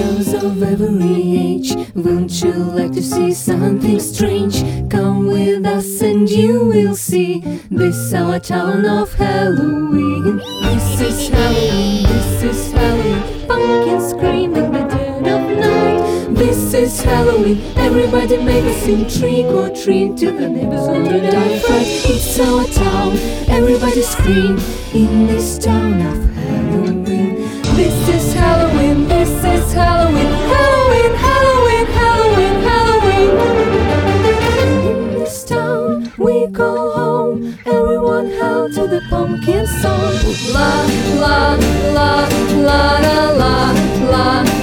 girls of every age, wouldn't you like to see something strange? Come with us and you will see. This is our town of Halloween. This is Halloween, this is Halloween. Pumpkins scream in the dead of night. This is Halloween, everybody make a scene. Trick or treat till the neighbors gonna die fright. It's our town, everybody scream in this town of Halloween. This is Halloween, this is Halloween. Halloween, Halloween, Halloween, Halloween. In this town we go home, everyone held to the pumpkin song. La, la, la, la, la, la, la.